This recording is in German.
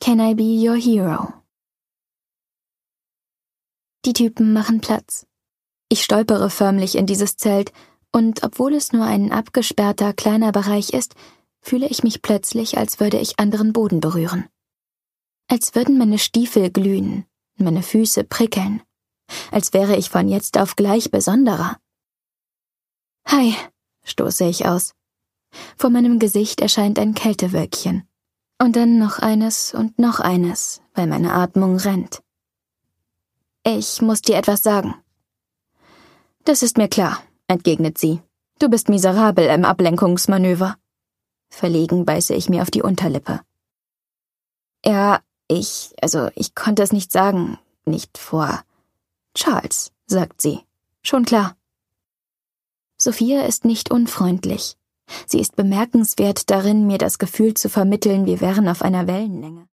Can I be your hero? Die Typen machen Platz. Ich stolpere förmlich in dieses Zelt, und obwohl es nur ein abgesperrter, kleiner Bereich ist, fühle ich mich plötzlich, als würde ich anderen Boden berühren. Als würden meine Stiefel glühen, meine Füße prickeln. Als wäre ich von jetzt auf gleich besonderer. »Hi«, stoße ich aus. Vor meinem Gesicht erscheint ein Kältewölkchen. Und dann noch eines und noch eines, weil meine Atmung rennt. »Ich muss dir etwas sagen.« »Das ist mir klar«, entgegnet sie. »Du bist miserabel im Ablenkungsmanöver.« Verlegen beiße ich mir auf die Unterlippe. »Ja, ich konnte es nicht sagen, nicht vor Charles«, sagt sie. »Schon klar.« Sophia ist nicht unfreundlich. Sie ist bemerkenswert darin, mir das Gefühl zu vermitteln, wir wären auf einer Wellenlänge.